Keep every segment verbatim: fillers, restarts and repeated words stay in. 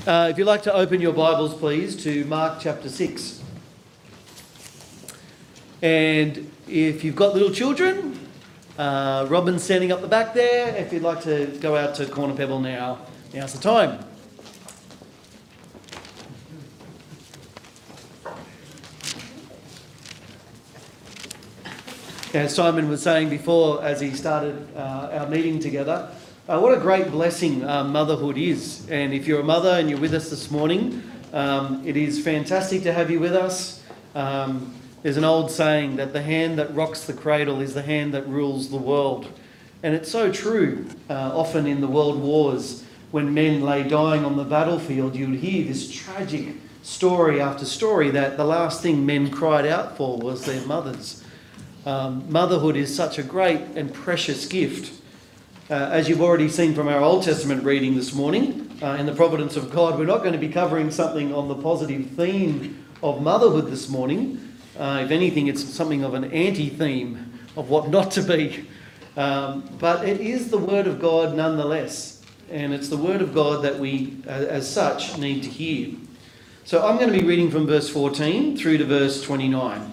Uh, if you'd like to open your Bibles, please, to Mark chapter six. And if you've got little children, uh, Robin's standing up the back there. If you'd like to go out to Corner Pebble now, now's the time. As Simon was saying before, as he started uh, our meeting together, uh, what a great blessing uh, motherhood is. And if you're a mother and you're with us this morning, um, it is fantastic to have you with us. Um, there's an old saying that the hand that rocks the cradle is the hand that rules the world. And it's so true. Uh, often in the world wars, when men lay dying on the battlefield, you'd hear this tragic story after story that the last thing men cried out for was their mothers. Um, motherhood is such a great and precious gift. Uh, as you've already seen from our Old Testament reading this morning, uh, in the providence of God, we're not going to be covering something on the positive theme of motherhood this morning. Uh, if anything, it's something of an anti-theme of what not to be. Um, but it is the Word of God nonetheless. And it's the Word of God that we, uh, as such, need to hear. So I'm going to be reading from verse fourteen through to verse twenty-nine.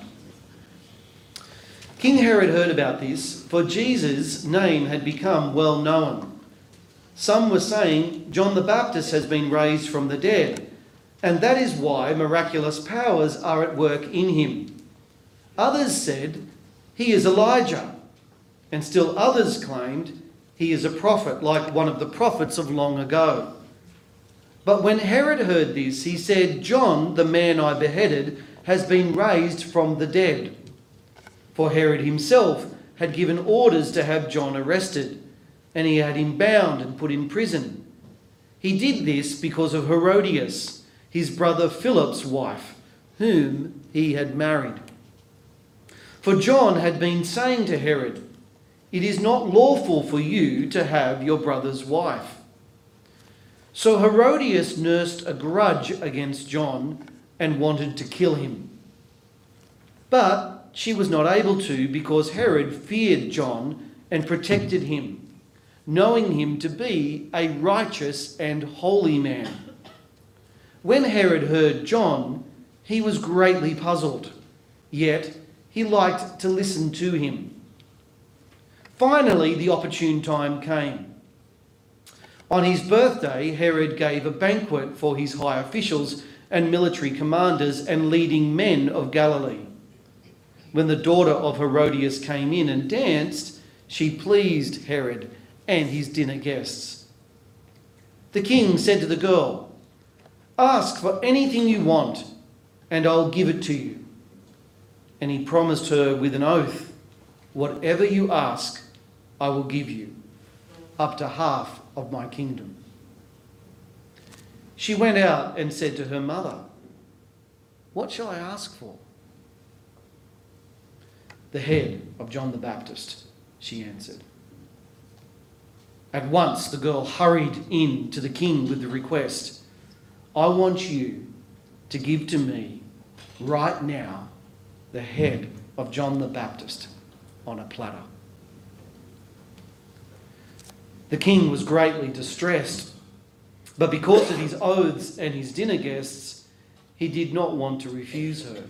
King Herod heard about this, for Jesus' name had become well known. Some were saying, John the Baptist has been raised from the dead, and that is why miraculous powers are at work in him. Others said, he is Elijah, and still others claimed he is a prophet, like one of the prophets of long ago. But when Herod heard this, he said, John, the man I beheaded, has been raised from the dead. For Herod himself had given orders to have John arrested, and he had him bound and put in prison. He did this because of Herodias, his brother Philip's wife, whom he had married. For John had been saying to Herod, it is not lawful for you to have your brother's wife. So Herodias nursed a grudge against John and wanted to kill him. But she was not able to because Herod feared John and protected him, knowing him to be a righteous and holy man. When Herod heard John, he was greatly puzzled, yet he liked to listen to him. Finally, the opportune time came. On his birthday, Herod gave a banquet for his high officials and military commanders and leading men of Galilee. When the daughter of Herodias came in and danced, she pleased Herod and his dinner guests. The king said to the girl, ask for anything you want, and I'll give it to you. And he promised her with an oath, whatever you ask, I will give you, up to half of my kingdom. She went out and said to her mother, what shall I ask for? The head of John the Baptist, she answered. At once the girl hurried in to the king with the request, I want you to give to me right now the head of John the Baptist on a platter. The king was greatly distressed, but because of his oaths and his dinner guests, he did not want to refuse her.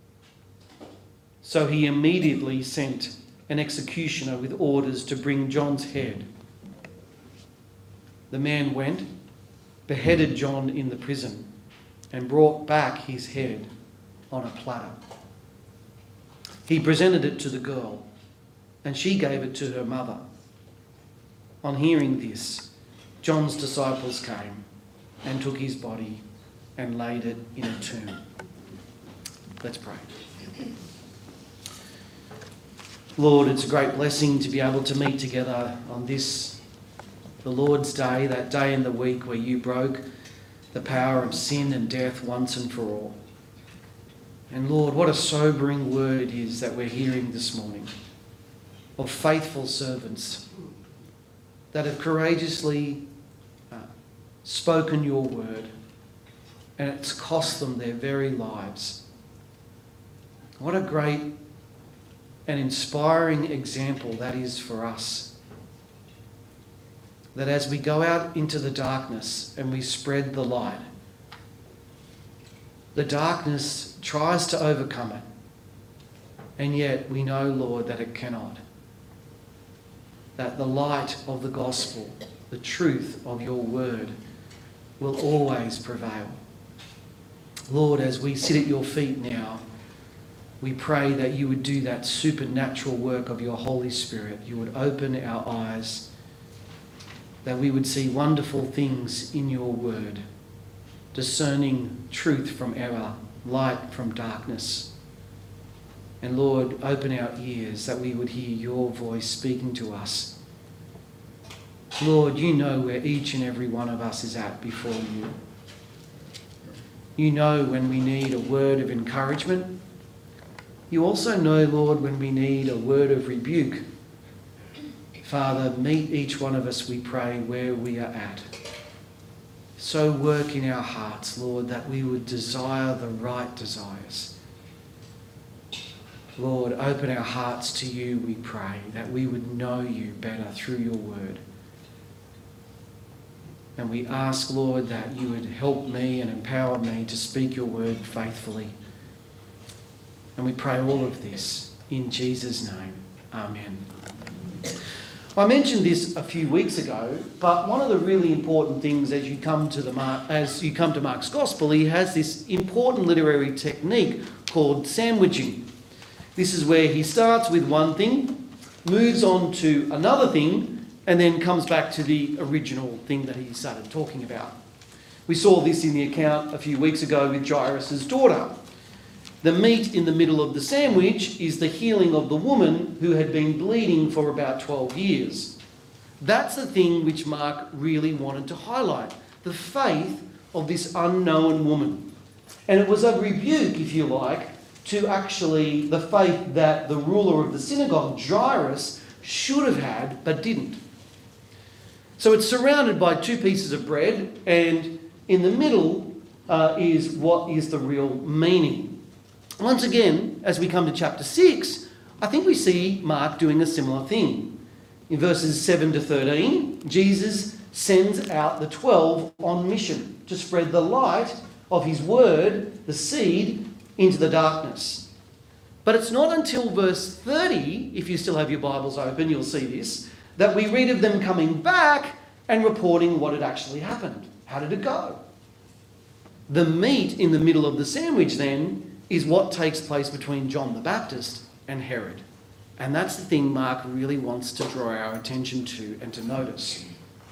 So he immediately sent an executioner with orders to bring John's head. The man went, beheaded John in the prison, and brought back his head on a platter. He presented it to the girl, and she gave it to her mother. On hearing this, John's disciples came and took his body and laid it in a tomb. Let's pray. Lord, it's a great blessing to be able to meet together on this, the Lord's Day, that day in the week where you broke the power of sin and death once and for all. And Lord, what a sobering word it is that we're hearing this morning of faithful servants that have courageously uh, spoken your word, and it's cost them their very lives. What a great an inspiring example that is for us. That as we go out into the darkness and we spread the light, The darkness tries to overcome it. And yet we know, Lord, that it cannot. That the light of the gospel, the truth of your word, will always prevail. Lord, as we sit at your feet now, we pray that you would do that supernatural work of your Holy Spirit. You would open our eyes, that we would see wonderful things in your word, discerning truth from error, light from darkness. And Lord, open our ears that we would hear your voice speaking to us. Lord, you know where each and every one of us is at before you. You know when we need a word of encouragement. You also know, Lord, when we need a word of rebuke. Father, meet each one of us, we pray, where we are at. So work in our hearts, Lord, that we would desire the right desires. Lord, open our hearts to you, we pray, that we would know you better through your word. And we ask, Lord, that you would help me and empower me to speak your word faithfully. And we pray all of this in Jesus' name. Amen. I mentioned this a few weeks ago, but one of the really important things as you come to the Mark, as you come to Mark's Gospel, he has this important literary technique called sandwiching. This is where he starts with one thing, moves on to another thing, and then comes back to the original thing that he started talking about. We saw this in the account a few weeks ago with Jairus' daughter. The meat in the middle of the sandwich is the healing of the woman who had been bleeding for about twelve years. That's the thing which Mark really wanted to highlight, the faith of this unknown woman. And it was a rebuke, if you like, to actually the faith that the ruler of the synagogue, Jairus, should have had but didn't. So it's surrounded by two pieces of bread, and in the middle uh, is what is the real meaning. Once again, as we come to chapter six, I think we see Mark doing a similar thing. In verses seven to thirteen, Jesus sends out the twelve on mission to spread the light of his word, the seed, into the darkness. But it's not until verse thirty, if you still have your Bibles open, you'll see this, that we read of them coming back and reporting what had actually happened. How did it go? The meat in the middle of the sandwich then is what takes place between John the Baptist and Herod. And that's the thing Mark really wants to draw our attention to and to notice.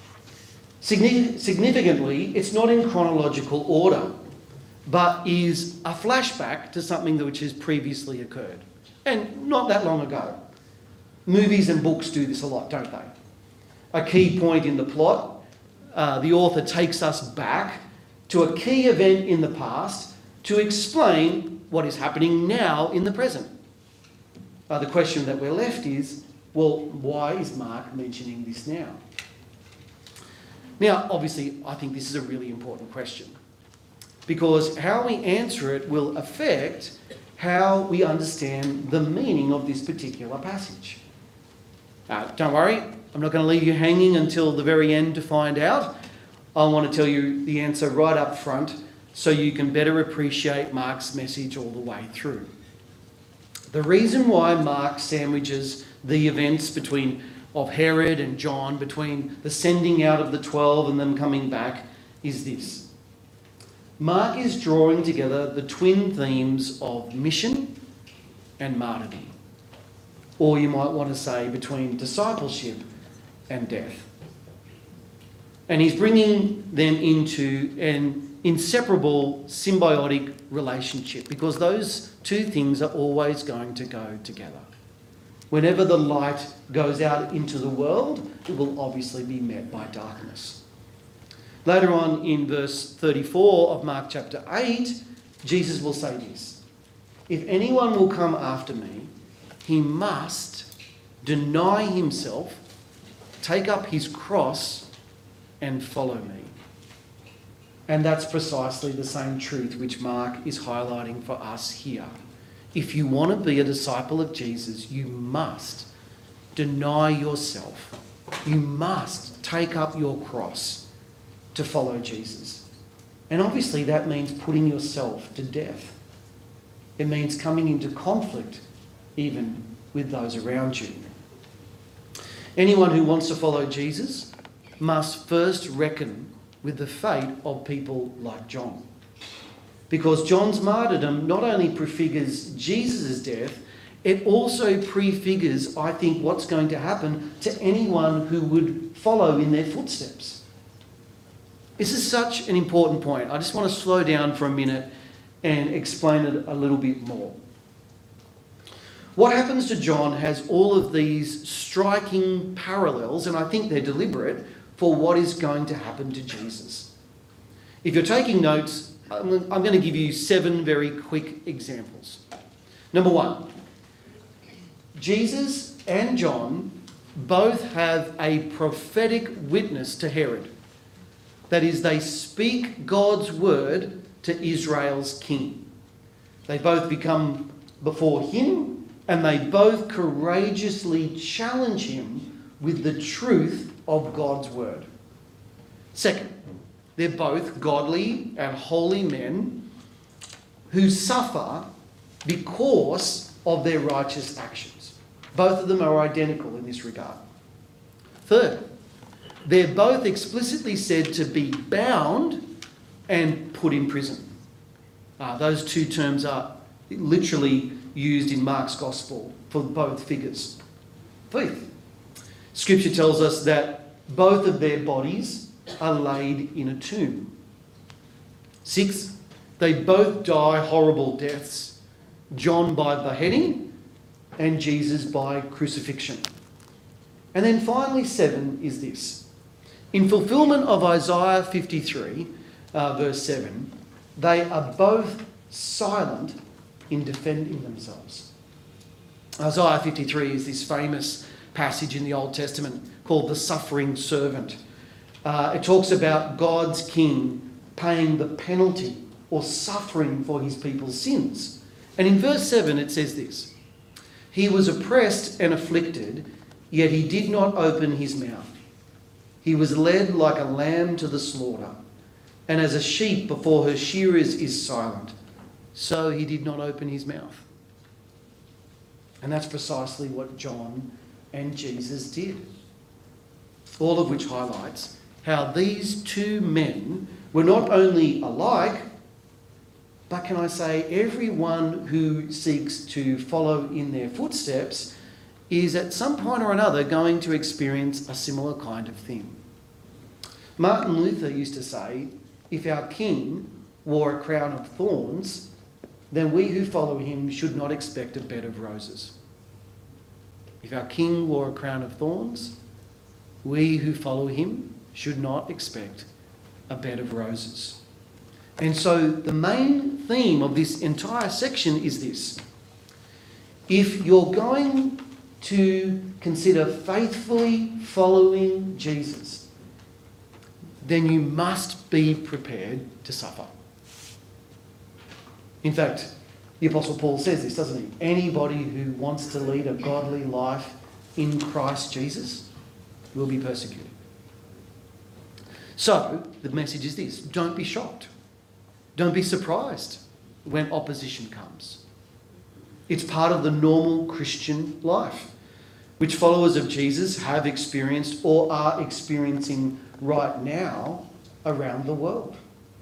Significantly, it's not in chronological order, but is a flashback to something which has previously occurred. And not that long ago. Movies and books do this a lot, don't they? A key point in the plot, uh, the author takes us back to a key event in the past to explain what is happening now in the present. Uh, the question that we're left is, well, why is Mark mentioning this now? Now, obviously, I think this is a really important question, because how we answer it will affect how we understand the meaning of this particular passage. Uh, don't worry, I'm not going to leave you hanging until the very end to find out. I want to tell you the answer right up front so you can better appreciate Mark's message all the way through. The reason why Mark sandwiches the events between of Herod and John, between the sending out of the twelve and them coming back, is this. Mark is drawing together the twin themes of mission and martyrdom. Or you might want to say between discipleship and death. And he's bringing them into an inseparable symbiotic relationship, because those two things are always going to go together. Whenever the light goes out into the world, it will obviously be met by darkness. Later on in verse thirty-four of Mark chapter eight, Jesus will say this: "If anyone will come after me, he must deny himself, take up his cross, and follow me." And that's precisely the same truth which Mark is highlighting for us here. If you want to be a disciple of Jesus, you must deny yourself. You must take up your cross to follow Jesus. And obviously that means putting yourself to death. It means coming into conflict even with those around you. Anyone who wants to follow Jesus must first reckon with the fate of people like John. Because John's martyrdom not only prefigures Jesus' death, it also prefigures, I think, what's going to happen to anyone who would follow in their footsteps. This is such an important point. I just want to slow down for a minute and explain it a little bit more. What happens to John has all of these striking parallels, and I think they're deliberate, for what is going to happen to Jesus. If you're taking notes, I'm going to give you seven very quick examples. Number one, Jesus and John both have a prophetic witness to Herod. That is, they speak God's word to Israel's king. They both become before him, and they both courageously challenge him with the truth of God's word. Second, they're both godly and holy men who suffer because of their righteous actions. Both of them are identical in this regard. Third, they're both explicitly said to be bound and put in prison. Uh, those two terms are literally used in Mark's Gospel for both figures. Fifth, Scripture tells us that both of their bodies are laid in a tomb. Sixth, they both die horrible deaths. John by beheading and Jesus by crucifixion. And then finally, seven is this. In fulfillment of Isaiah fifty-three, uh, verse seven, they are both silent in defending themselves. Isaiah fifty-three is this famous passage in the Old Testament called the suffering servant. Uh, it talks about God's king paying the penalty or suffering for his people's sins. And in verse seven it says this: "He was oppressed and afflicted, yet he did not open his mouth. He was led like a lamb to the slaughter, and as a sheep before her shearers is silent, so he did not open his mouth." And that's precisely what John and Jesus did. All of which highlights how these two men were not only alike, but can I say, everyone who seeks to follow in their footsteps is at some point or another going to experience a similar kind of thing. Martin Luther used to say, if our king wore a crown of thorns, then we who follow him should not expect a bed of roses. If our king wore a crown of thorns, we who follow him should not expect a bed of roses. And so the main theme of this entire section is this: if you're going to consider faithfully following Jesus, then you must be prepared to suffer. In fact, the Apostle Paul says this, doesn't he? Anybody who wants to lead a godly life in Christ Jesus will be persecuted. So, the message is this: don't be shocked. Don't be surprised when opposition comes. It's part of the normal Christian life, which followers of Jesus have experienced or are experiencing right now around the world.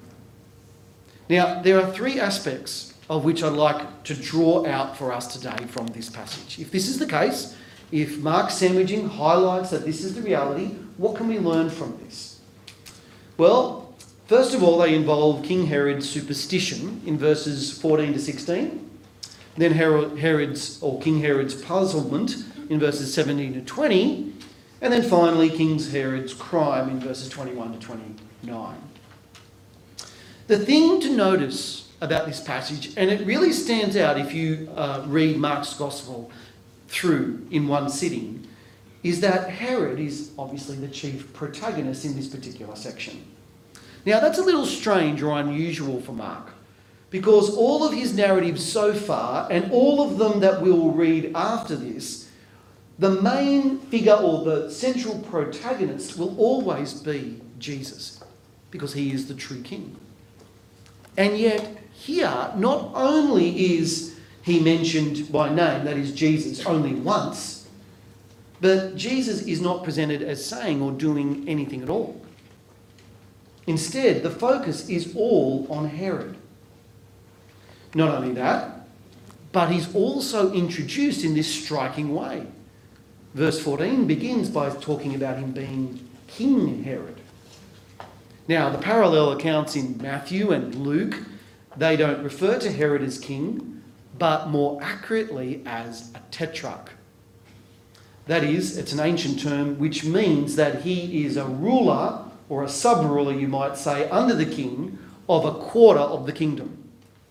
Now, there are three aspects of which I'd like to draw out for us today from this passage. If this is the case, if Mark's sandwiching highlights that this is the reality, what can we learn from this? Well, first of all, they involve King Herod's superstition in verses fourteen to sixteen. Then Herod's, or King Herod's puzzlement in verses seventeen to twenty. And then finally, King Herod's crime in verses twenty-one to twenty-nine. The thing to notice about this passage, and it really stands out if you uh, read Mark's Gospel through in one sitting, is that Herod is obviously the chief protagonist in this particular section. Now, that's a little strange or unusual for Mark, because all of his narratives so far, and all of them that we'll read after this, the main figure or the central protagonist will always be Jesus, because he is the true king. And yet here, not only is he mentioned by name, that is Jesus, only once, but Jesus is not presented as saying or doing anything at all. Instead, the focus is all on Herod. Not only that, but he's also introduced in this striking way. Verse fourteen begins by talking about him being King Herod. Now, the parallel accounts in Matthew and Luke, they don't refer to Herod as king, but more accurately as a tetrarch. That is, it's an ancient term which means that he is a ruler, or a sub-ruler you might say, under the king of a quarter of the kingdom.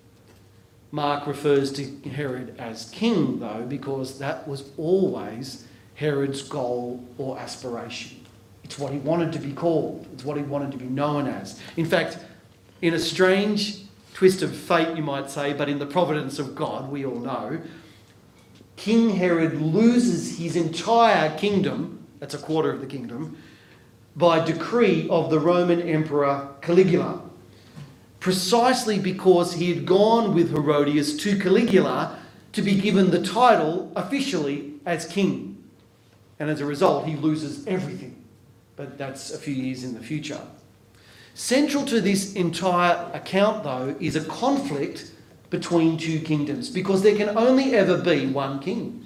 Mark refers to Herod as king, though, because that was always Herod's goal or aspiration. It's what he wanted to be called. It's what he wanted to be known as. In fact, in a strange twist of fate, you might say, but in the providence of God, we all know, King Herod loses his entire kingdom, that's a quarter of the kingdom, by decree of the Roman Emperor Caligula, precisely because he had gone with Herodias to Caligula to be given the title officially as king. And as a result, he loses everything. But that's a few years in the future. Central to this entire account, though, is a conflict between two kingdoms, because there can only ever be one king.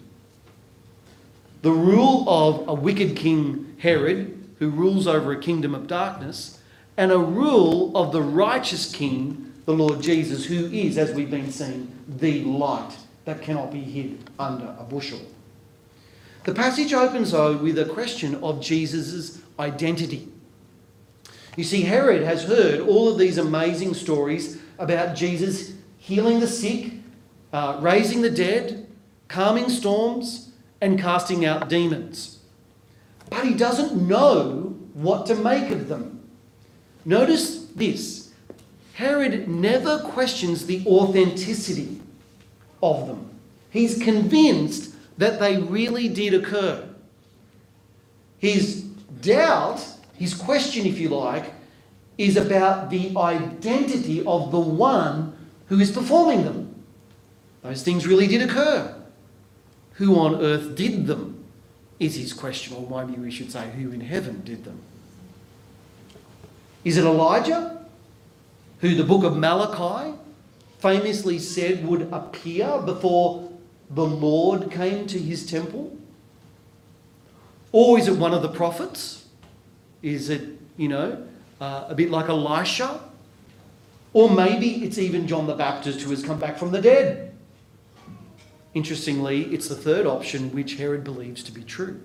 The rule of a wicked king, Herod, who rules over a kingdom of darkness, and a rule of the righteous king, the Lord Jesus, who is, as we've been seeing, the light that cannot be hid under a bushel. The passage opens, though, with a question of Jesus' identity. You see, Herod has heard all of these amazing stories about Jesus healing the sick, uh, raising the dead, calming storms, and casting out demons. But he doesn't know what to make of them. Notice this. Herod never questions the authenticity of them. He's convinced that they really did occur. His doubt, his question, if you like, is about the identity of the one who is performing them. Those things really did occur. Who on earth did them is his question, or maybe we should say who in heaven did them. Is it Elijah, who the book of Malachi famously said would appear before the Lord came to his temple? Or is it one of the prophets? Is it, you know, uh, a bit like Elisha? Or maybe it's even John the Baptist who has come back from the dead. Interestingly, it's the third option which Herod believes to be true.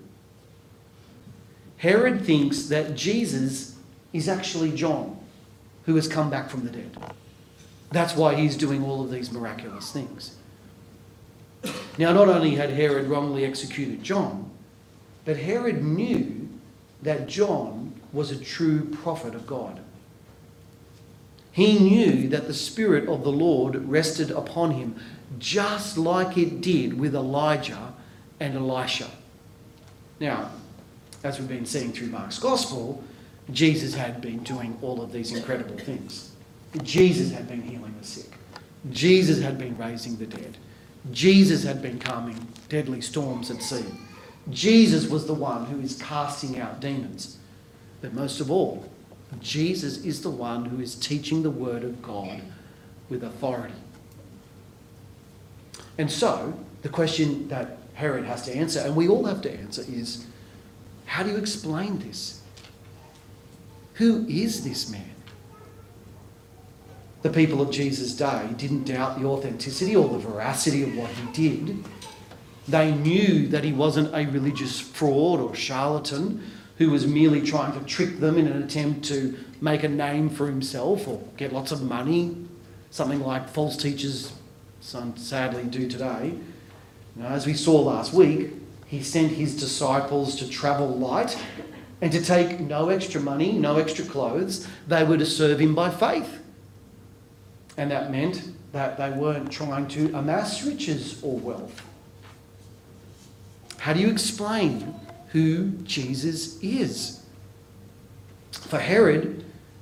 Herod thinks that Jesus is actually John, who has come back from the dead. That's why he's doing all of these miraculous things. Now, not only had Herod wrongly executed John, but Herod knew that John was a true prophet of God. He knew that the Spirit of the Lord rested upon him, just like it did with Elijah and Elisha. Now, as we've been seeing through Mark's Gospel, Jesus had been doing all of these incredible things. Jesus had been healing the sick. Jesus had been raising the dead. Jesus had been calming deadly storms at sea. Jesus was the one who is casting out demons. But most of all, Jesus is the one who is teaching the word of God with authority. And so, the question that Herod has to answer, and we all have to answer, is, how do you explain this? Who is this man? The people of Jesus' day didn't doubt the authenticity or the veracity of what he did. They knew that he wasn't a religious fraud or charlatan who was merely trying to trick them in an attempt to make a name for himself or get lots of money, something like false teachers sadly do today. You know, as we saw last week, he sent his disciples to travel light and to take no extra money, no extra clothes. They were to serve him by faith. And that meant that they weren't trying to amass riches or wealth. How do you explain who Jesus is? For Herod,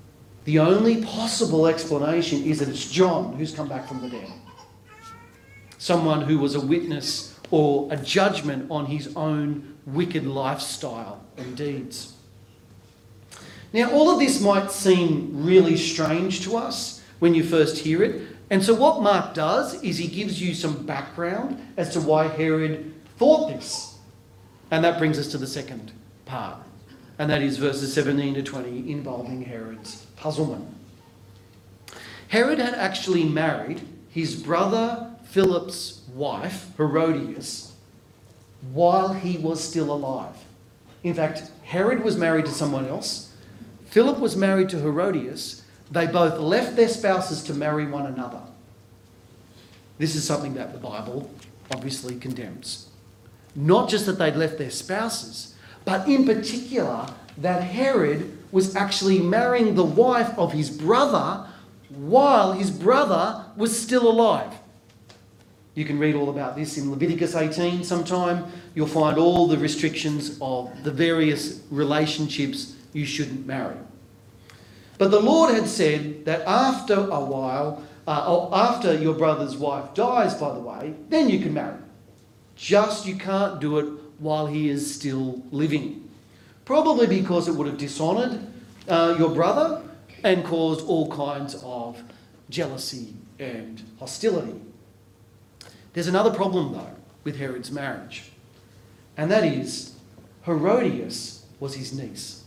The only possible explanation is that it's John who's come back from the dead. Someone who was a witness or a judgment on his own wicked lifestyle and deeds. Now, all of this might seem really strange to us when you first hear it. And so what Mark does is he gives you some background as to why Herod thought this. And that brings us to the second part. And that is verses seventeen to twenty involving Herod's puzzlement. Herod had actually married his brother Philip's wife, Herodias, while he was still alive. In fact, Herod was married to someone else. Philip was married to Herodias. They both left their spouses to marry one another. This is something that the Bible obviously condemns. Not just that they'd left their spouses, but in particular that Herod was actually marrying the wife of his brother while his brother was still alive. You can read all about this in Leviticus eighteen sometime. You'll find all the restrictions of the various relationships you shouldn't marry. But the Lord had said that after a while, uh, after your brother's wife dies, by the way, then you can marry. Just you can't do it while he is still living. Probably because it would have dishonoured uh, your brother and caused all kinds of jealousy and hostility. There's another problem, though, with Herod's marriage. And that is, Herodias was his niece.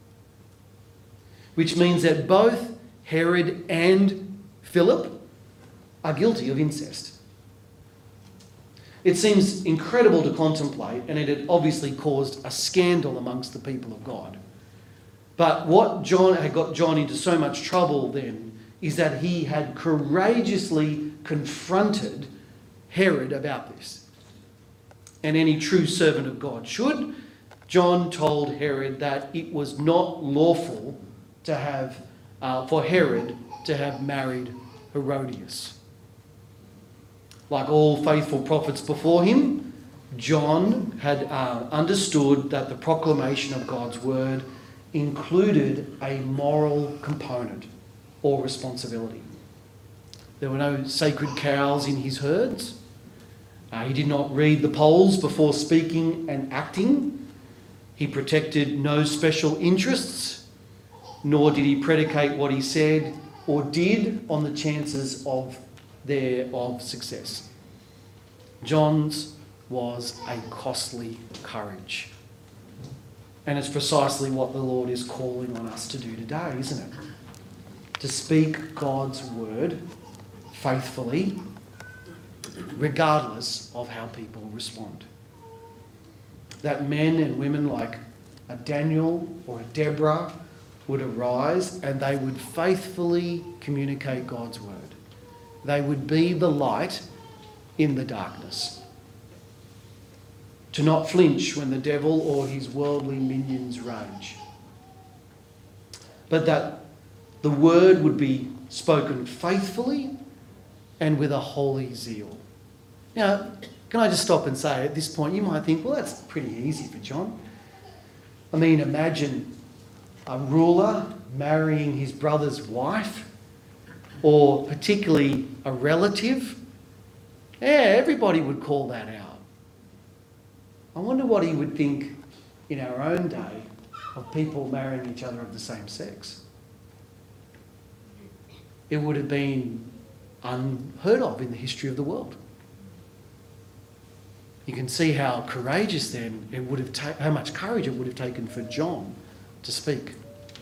Which means that both Herod and Philip are guilty of incest. It seems incredible to contemplate, and it had obviously caused a scandal amongst the people of God. But what John had got John into so much trouble then is that he had courageously confronted Herod about this. And any true servant of God should. John told Herod that it was not lawful to have, uh, for Herod to have married Herodias. Like all faithful prophets before him, John had uh, understood that the proclamation of God's word included a moral component or responsibility. There were no sacred cows in his herds. Uh, he did not read the polls before speaking and acting. He protected no special interests, nor did he predicate what he said or did on the chances of their of success. John's was a costly courage. And it's precisely what the Lord is calling on us to do today, isn't it? To speak God's word faithfully, regardless of how people respond. That men and women like a Daniel or a Deborah would arise and they would faithfully communicate God's word. They would be the light in the darkness. To not flinch when the devil or his worldly minions rage. But that the word would be spoken faithfully and with a holy zeal. Now, can I just stop and say at this point, you might think, well, that's pretty easy for John. I mean, imagine a ruler marrying his brother's wife, or particularly a relative. Yeah, everybody would call that out. I wonder what he would think in our own day of people marrying each other of the same sex. It would have been unheard of in the history of the world. You can see how courageous then it would have ta- how much courage it would have taken for John to speak.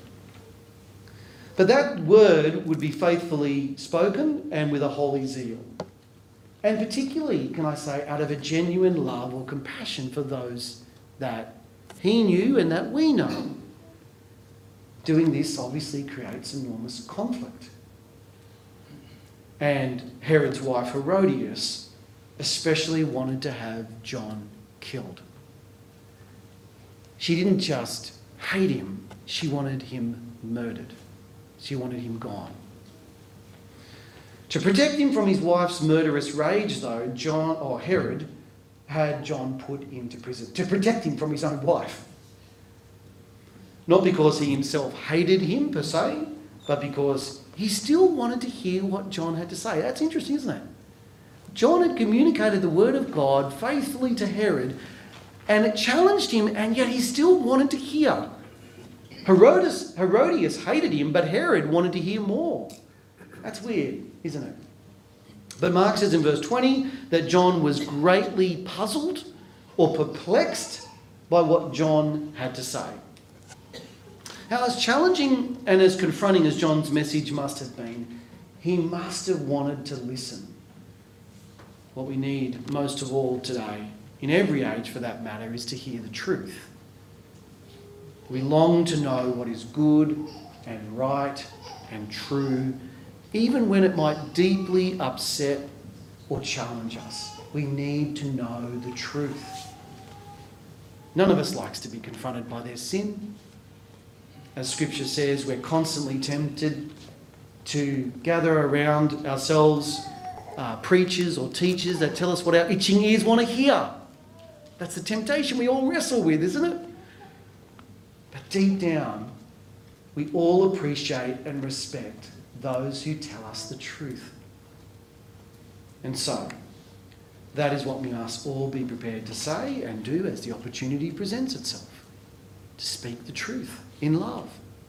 But that word would be faithfully spoken and with a holy zeal. And particularly, can I say, out of a genuine love or compassion for those that he knew and that we know. Doing this obviously creates enormous conflict. And Herod's wife Herodias especially wanted to have John killed. She didn't just hate him, she wanted him murdered. She wanted him gone. To protect him from his wife's murderous rage, though, John or Herod had John put into prison to protect him from his own wife. Not because he himself hated him per se, but because he still wanted to hear what John had to say. That's interesting, isn't it? John had communicated the word of God faithfully to Herod, and it challenged him, and yet he still wanted to hear. Herodias, Herodias hated him, but Herod wanted to hear more. That's weird, isn't it? But Mark says in verse twenty that John was greatly puzzled or perplexed by what John had to say. Now, as challenging and as confronting as John's message must have been, he must have wanted to listen. What we need most of all today, in every age for that matter, is to hear the truth. We long to know what is good and right and true, even when it might deeply upset or challenge us. We need to know the truth. None of us likes to be confronted by their sin. As Scripture says, we're constantly tempted to gather around ourselves uh, preachers or teachers that tell us what our itching ears want to hear. That's the temptation we all wrestle with, isn't it? But deep down, we all appreciate and respect those who tell us the truth. And so, that is what we must all be prepared to say and do as the opportunity presents itself. To speak the truth in love.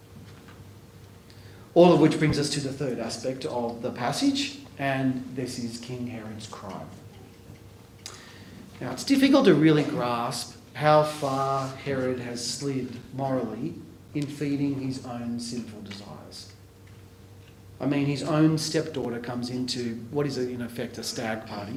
All of which brings us to the third aspect of the passage, and this is King Herod's crime. Now, it's difficult to really grasp how far Herod has slid morally in feeding his own sinful desires. I mean, his own stepdaughter comes into what is in effect a stag party,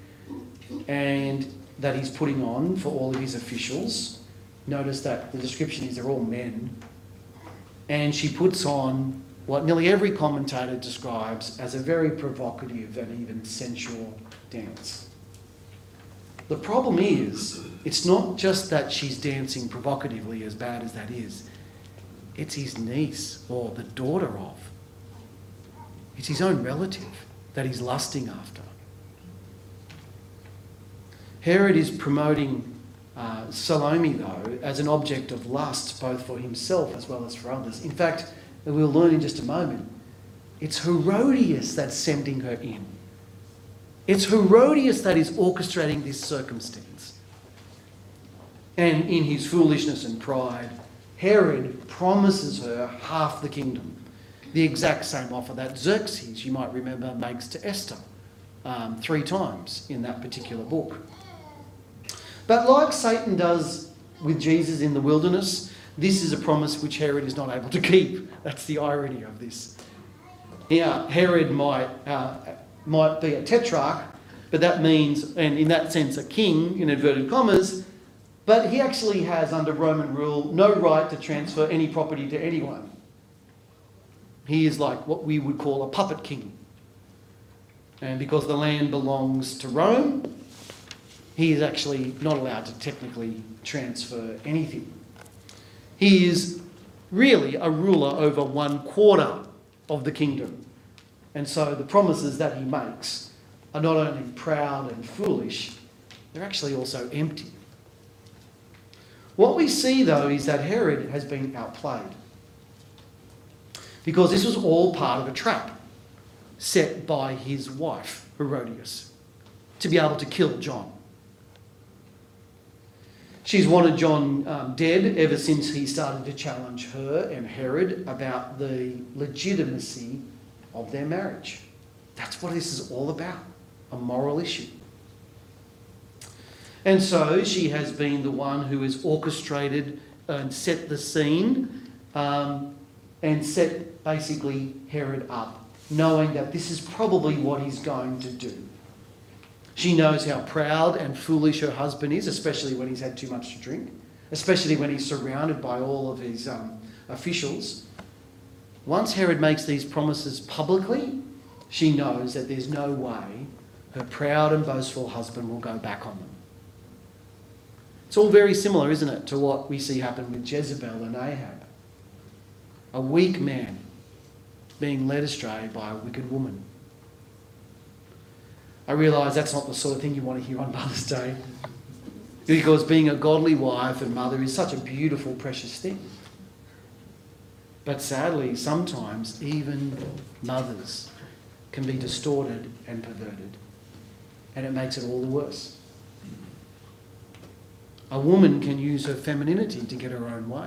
and that he's putting on for all of his officials. Notice that the description is they're all men. And she puts on what nearly every commentator describes as a very provocative and even sensual dance. The problem is, it's not just that she's dancing provocatively, as bad as that is. It's his niece, or the daughter of. It's his own relative that he's lusting after. Herod is promoting uh, Salome, though, as an object of lust, both for himself as well as for others. In fact, we'll learn in just a moment, it's Herodias that's sending her in. It's Herodias that is orchestrating this circumstance. And in his foolishness and pride, Herod promises her half the kingdom. The exact same offer that Xerxes, you might remember, makes to Esther um, three times in that particular book. But like Satan does with Jesus in the wilderness, this is a promise which Herod is not able to keep. That's the irony of this. Yeah, Herod might uh, might be a tetrarch, but that means, and in that sense, a king, in inverted commas, but he actually has, under Roman rule, no right to transfer any property to anyone. He is like what we would call a puppet king. And because the land belongs to Rome, he is actually not allowed to technically transfer anything. He is really a ruler over one quarter of the kingdom. And so the promises that he makes are not only proud and foolish, they're actually also empty. What we see, though, is that Herod has been outplayed. Because this was all part of a trap set by his wife, Herodias, to be able to kill John. She's wanted John um, dead ever since he started to challenge her and Herod about the legitimacy of their marriage. That's what this is all about, a moral issue. And so she has been the one who has orchestrated and set the scene um, and set basically Herod up, knowing that this is probably what he's going to do. She knows how proud and foolish her husband is, especially when he's had too much to drink, especially when he's surrounded by all of his um, officials. Once Herod makes these promises publicly, she knows that there's no way her proud and boastful husband will go back on them. It's all very similar, isn't it, to what we see happen with Jezebel and Ahab. A weak man being led astray by a wicked woman. I realise that's not the sort of thing you want to hear on Mother's Day, because being a godly wife and mother is such a beautiful, precious thing. But sadly, sometimes even mothers can be distorted and perverted. And it makes it all the worse. A woman can use her femininity to get her own way.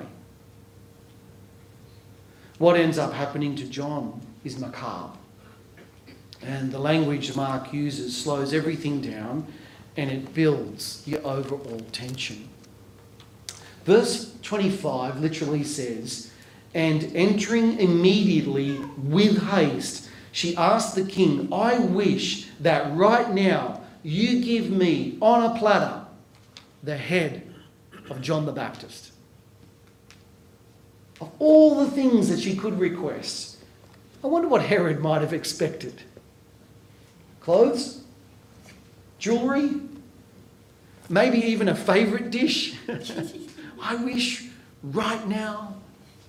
What ends up happening to John is macabre. And the language Mark uses slows everything down and it builds the overall tension. Verse twenty-five literally says, "And entering immediately with haste, she asked the king, 'I wish that right now you give me on a platter the head of John the Baptist.'" Of all the things that she could request, I wonder what Herod might have expected. Clothes? Jewellery? Maybe even a favourite dish? I wish right now.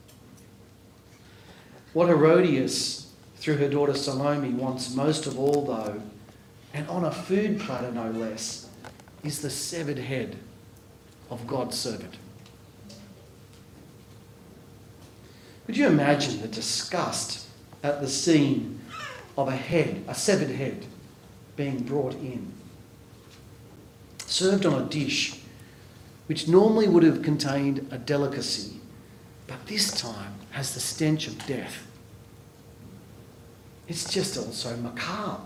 What Herodias, through her daughter Salome, wants most of all, though, and on a food platter no less, is the severed head of God's servant. Could you imagine the disgust at the scene of a head, a severed head, being brought in, served on a dish which normally would have contained a delicacy, but this time has the stench of death? It's just also macabre.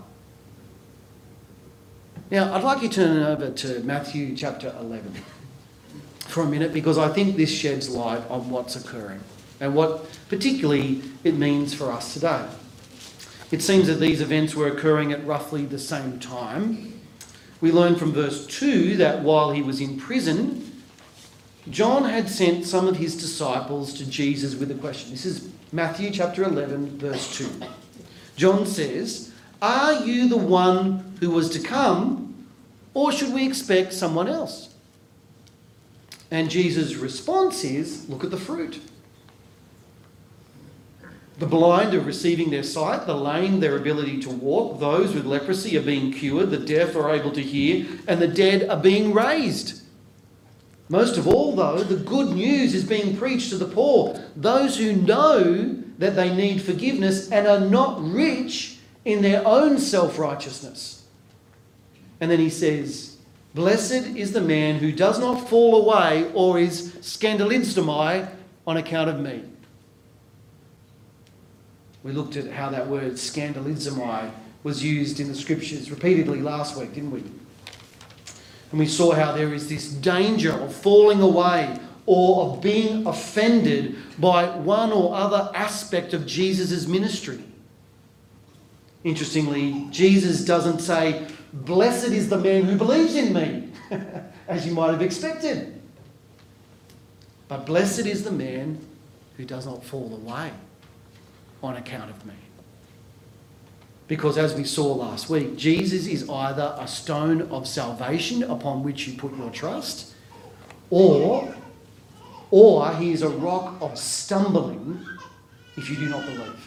Now, I'd like you to turn over to Matthew chapter eleven for a minute, because I think this sheds light on what's occurring and what particularly it means for us today. It seems that these events were occurring at roughly the same time. We learn from verse two that while he was in prison, John had sent some of his disciples to Jesus with a question. This is Matthew chapter eleven, verse two. John says, "Are you the one who was to come, or should we expect someone else?" And Jesus' response is, "Look at the fruit. The blind are receiving their sight, the lame their ability to walk, those with leprosy are being cured, the deaf are able to hear, and the dead are being raised. Most of all, though, the good news is being preached to the poor, those who know that they need forgiveness and are not rich in their own self-righteousness." And then he says, "Blessed is the man who does not fall away or is scandalizomai on account of me." We looked at how that word scandalizomai was used in the scriptures repeatedly last week, didn't we? And we saw how there is this danger of falling away or of being offended by one or other aspect of Jesus' ministry. Interestingly, Jesus doesn't say, "Blessed is the man who believes in me," as you might have expected. But blessed is the man who does not fall away on account of me. Because as we saw last week, Jesus is either a stone of salvation upon which you put your trust, or, or he is a rock of stumbling if you do not believe.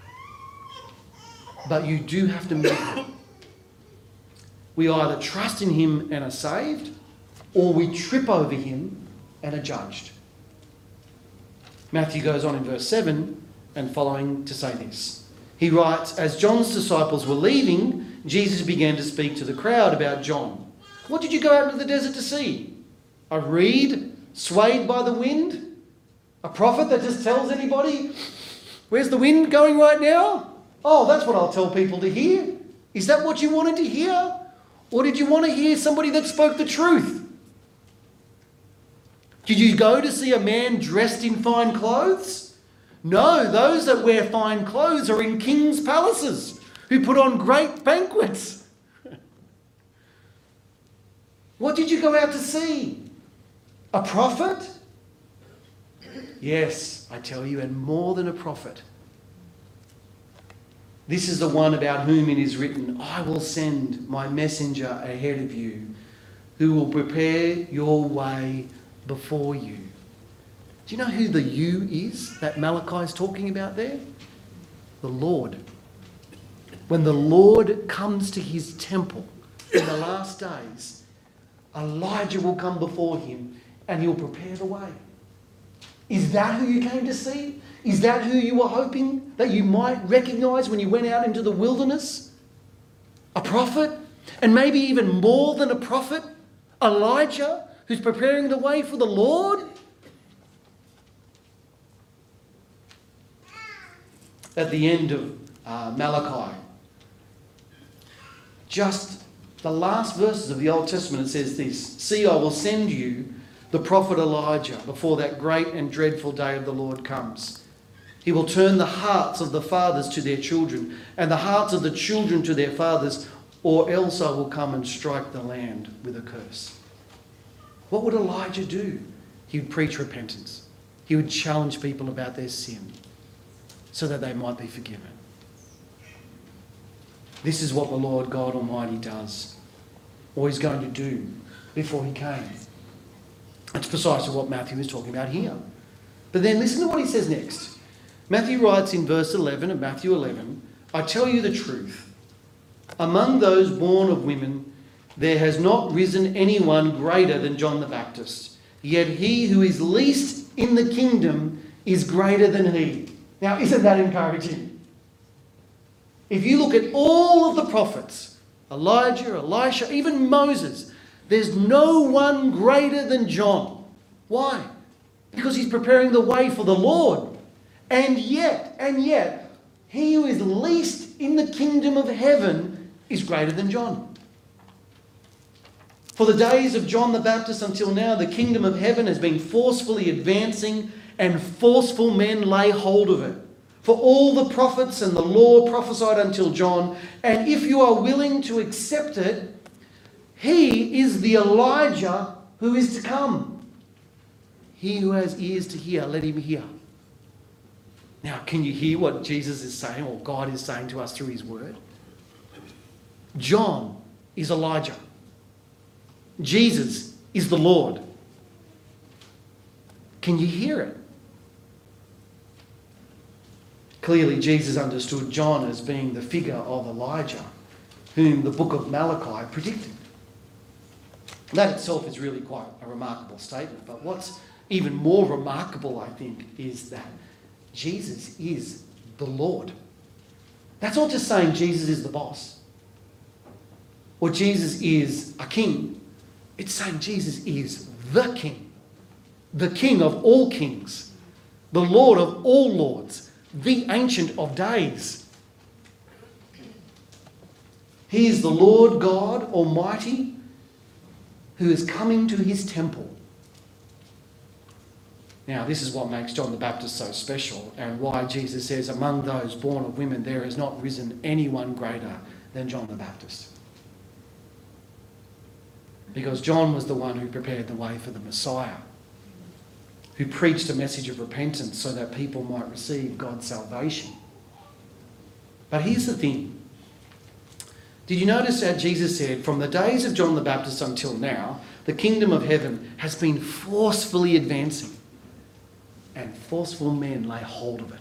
But you do have to meet him. We either trust in him and are saved, or we trip over him and are judged. Matthew goes on in verse seven and following to say this. He writes, "As John's disciples were leaving, Jesus began to speak to the crowd about John. 'What did you go out into the desert to see? A reed swayed by the wind? A prophet that just tells anybody, where's the wind going right now? Oh, that's what I'll tell people to hear. Is that what you wanted to hear? Or did you want to hear somebody that spoke the truth? Did you go to see a man dressed in fine clothes? No, those that wear fine clothes are in kings' palaces, who put on great banquets. What did you go out to see? A prophet? Yes, I tell you, and more than a prophet. This is the one about whom it is written, I will send my messenger ahead of you, who will prepare your way before you. Do you know who the you is that Malachi is talking about there? The Lord. When the Lord comes to his temple in the last days, Elijah will come before him and he'll prepare the way. Is that who you came to see? Is that who you were hoping that you might recognise when you went out into the wilderness? A prophet? And maybe even more than a prophet? Elijah, who's preparing the way for the Lord? At the end of uh, Malachi, just the last verses of the Old Testament, it says this: "See, I will send you the prophet Elijah before that great and dreadful day of the Lord comes. He will turn the hearts of the fathers to their children, and the hearts of the children to their fathers, or else I will come and strike the land with a curse." What would Elijah do? He would preach repentance. He would challenge people about their sin so that they might be forgiven. This is what the Lord God Almighty does, or He's going to do before He came. That's precisely what Matthew is talking about here. But then listen to what he says next. Matthew writes in verse eleven of Matthew eleven, "I tell you the truth, among those born of women, there has not risen anyone greater than John the Baptist. Yet he who is least in the kingdom is greater than he." Now, isn't that encouraging? If you look at all of the prophets, Elijah, Elisha, even Moses, there's no one greater than John. Why? Because he's preparing the way for the Lord. And yet, and yet, he who is least in the kingdom of heaven is greater than John. For the days of John the Baptist until now, the kingdom of heaven has been forcefully advancing, and forceful men lay hold of it. For all the prophets and the law prophesied until John, and if you are willing to accept it, he is the Elijah who is to come. He who has ears to hear, let him hear. Now, can you hear what Jesus is saying, or God is saying to us through His word? John is Elijah. Jesus is the Lord. Can you hear it? Clearly, Jesus understood John as being the figure of Elijah, whom the book of Malachi predicted. That itself is really quite a remarkable statement. But what's even more remarkable, I think, is that Jesus is the Lord. That's not just saying Jesus is the boss, or Jesus is a king. It's saying Jesus is the King, the King of all kings, the Lord of all lords, the Ancient of Days. He is the Lord God Almighty who is coming to His temple. Now, this is what makes John the Baptist so special, and why Jesus says, among those born of women, there has not risen anyone greater than John the Baptist. Because John was the one who prepared the way for the Messiah, who preached a message of repentance so that people might receive God's salvation. But here's the thing. Did you notice that Jesus said, from the days of John the Baptist until now, the kingdom of heaven has been forcefully advancing, and forceful men lay hold of it.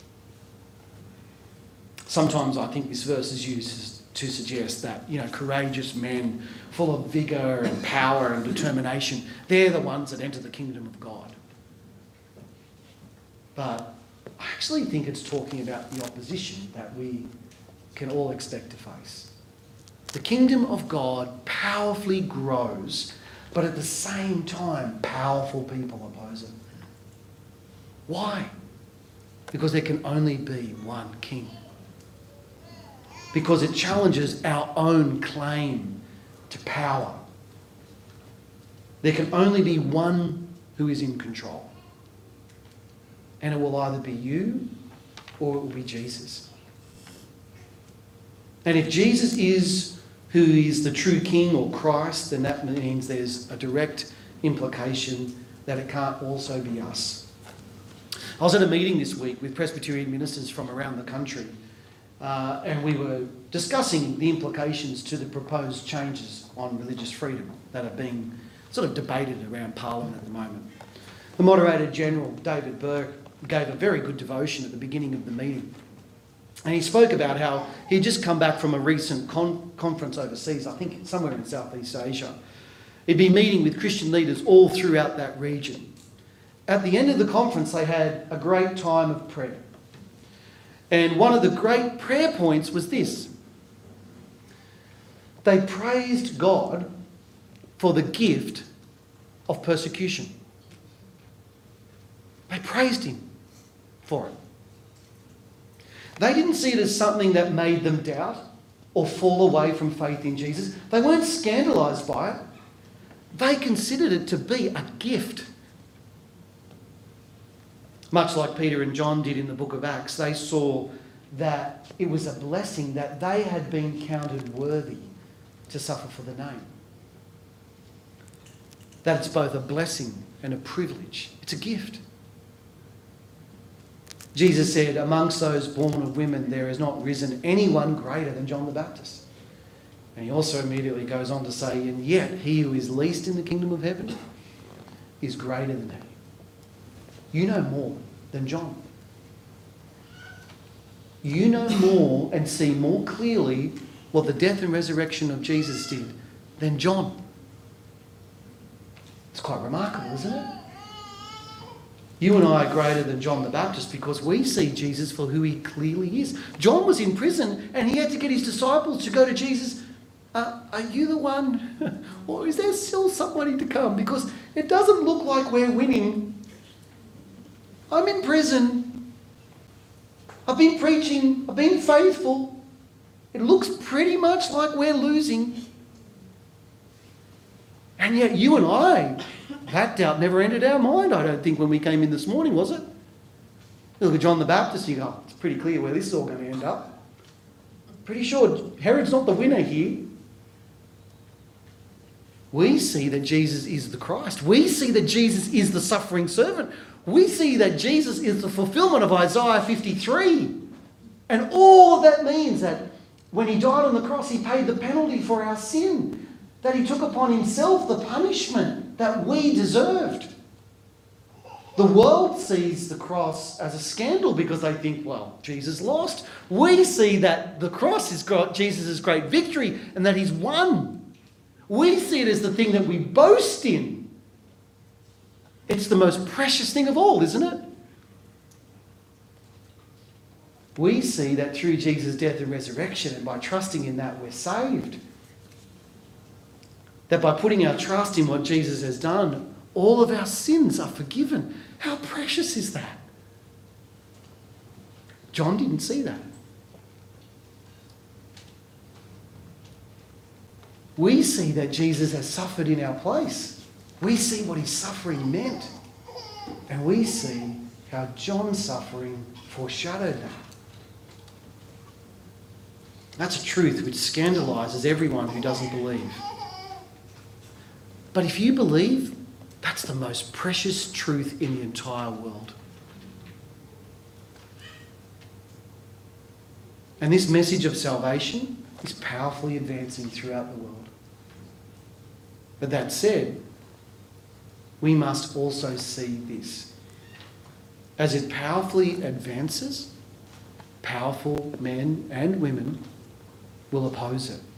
Sometimes I think this verse is used to suggest that, you know, courageous men full of vigour and power and determination, they're the ones that enter the kingdom of God. But I actually think it's talking about the opposition that we can all expect to face. The kingdom of God powerfully grows, but at the same time, powerful people oppose it. Why? Because there can only be one king. Because it challenges our own claim to power. There can only be one who is in control. And it will either be you or it will be Jesus. And if Jesus is who is the true king or Christ, then that means there's a direct implication that it can't also be us. I was at a meeting this week with Presbyterian ministers from around the country, uh, and we were discussing the implications to the proposed changes on religious freedom that are being sort of debated around Parliament at the moment. The Moderator General, David Burke, gave a very good devotion at the beginning of the meeting. And he spoke about how he'd just come back from a recent con- conference overseas, I think somewhere in Southeast Asia. He'd been meeting with Christian leaders all throughout that region. at the end of the conference, they had a great time of prayer. And one of the great prayer points was this. They praised God for the gift of persecution. They praised him for it. They didn't see it as something that made them doubt or fall away from faith in Jesus. They weren't scandalised by it. They considered it to be a gift. Much like Peter and John did in the book of Acts, they saw that it was a blessing that they had been counted worthy to suffer for the name. That it's both a blessing and a privilege. It's a gift. Jesus said, amongst those born of women, there has not risen anyone greater than John the Baptist. And he also immediately goes on to say, and yet he who is least in the kingdom of heaven is greater than he. You know more than John. You know more and see more clearly what the death and resurrection of Jesus did than John. It's quite remarkable, isn't it? You and I are greater than John the Baptist because we see Jesus for who he clearly is. John was in prison and he had to get his disciples to go to Jesus. Uh, are you the one? Or is there still somebody to come? Because it doesn't look like we're winning. I'm in prison. I've been preaching. I've been faithful. It looks pretty much like we're losing. And yet you and I, that doubt never entered our mind, I don't think, when we came in this morning, was it? You look at John the Baptist, you go, it's pretty clear where this is all going to end up. Pretty sure Herod's not the winner here. We see that Jesus is the Christ. We see that Jesus is the suffering servant. We see that Jesus is the fulfillment of Isaiah fifty-three. And all of that means that when he died on the cross, he paid the penalty for our sin. That he took upon himself the punishment that we deserved. The world sees the cross as a scandal because they think, well, Jesus lost. We see that the cross is Jesus' great victory and that he's won. We see it as the thing that we boast in. It's the most precious thing of all, isn't it? We see that through Jesus' death and resurrection, and by trusting in that, we're saved. That by putting our trust in what Jesus has done, all of our sins are forgiven. How precious is that? John didn't see that. We see that Jesus has suffered in our place. We see what his suffering meant. And we see how John's suffering foreshadowed that. That's a truth which scandalises everyone who doesn't believe. But if you believe, that's the most precious truth in the entire world. And this message of salvation is powerfully advancing throughout the world. But that said, we must also see this. As it powerfully advances, powerful men and women will oppose it.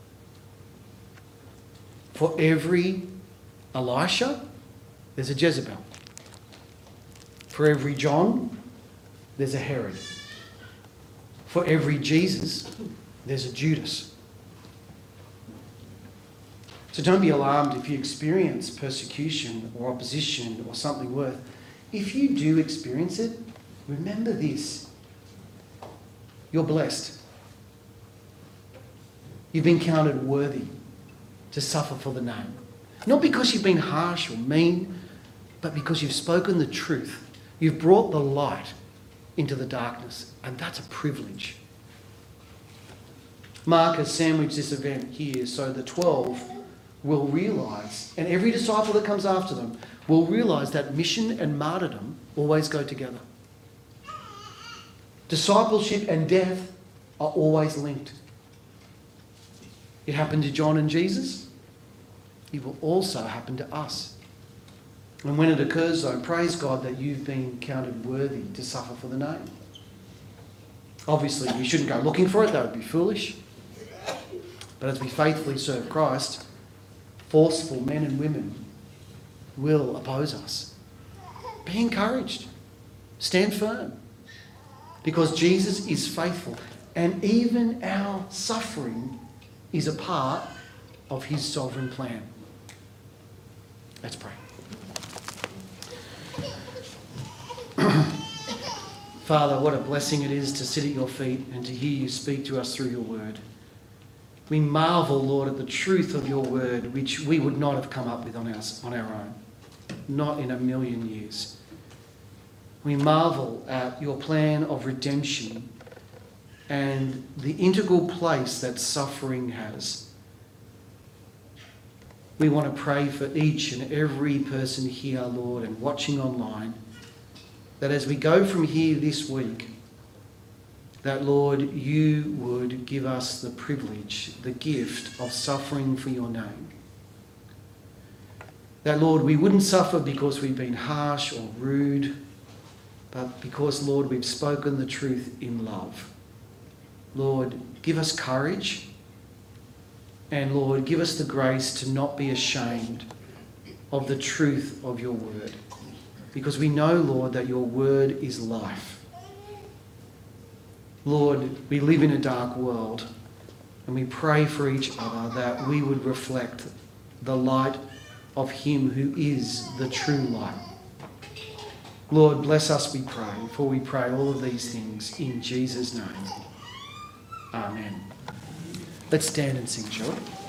For every Elisha, there's a Jezebel. For every John, there's a Herod. For every Jesus, there's a Judas. So don't be alarmed if you experience persecution or opposition or something worse. If you do experience it, remember this. You're blessed. You've been counted worthy to suffer for the name. Not because you've been harsh or mean, but because you've spoken the truth. You've brought the light into the darkness, and that's a privilege. Mark has sandwiched this event here so the twelve will realise, and every disciple that comes after them will realise that mission and martyrdom always go together. Discipleship and death are always linked. It happened to John and Jesus. It will also happen to us. And when it occurs, though, praise God that you've been counted worthy to suffer for the name. Obviously, you shouldn't go looking for it. That would be foolish. But as we faithfully serve Christ, forceful men and women will oppose us. Be encouraged. Stand firm. Because Jesus is faithful. And even our suffering is a part of his sovereign plan. Let's pray. Father, what a blessing it is to sit at your feet and to hear you speak to us through your word. We marvel, Lord, at the truth of your word, which we would not have come up with on our, on our own. Not in a million years. We marvel at your plan of redemption and the integral place that suffering has. We want to pray for each and every person here, Lord, and watching online, that as we go from here this week, that, Lord, you would give us the privilege, the gift of suffering for your name. That, Lord, we wouldn't suffer because we've been harsh or rude, but because, Lord, we've spoken the truth in love. Lord, give us courage, and, Lord, give us the grace to not be ashamed of the truth of your word. Because we know, Lord, that your word is life. Lord, we live in a dark world, and we pray for each other that we would reflect the light of him who is the true light. Lord, bless us, we pray, for we pray all of these things in Jesus' name. Amen. Let's stand and sing, shall we?